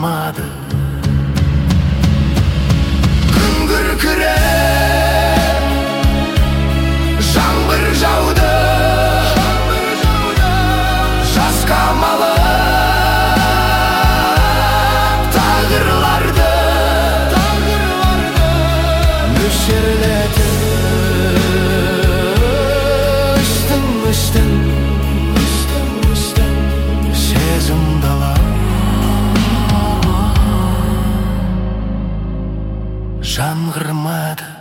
жанмады. Күн күркіреп, жаңбыр жауды, жас қамалы тағдырларды мөлшерлетіп үстің сезім дала жаңғырмады.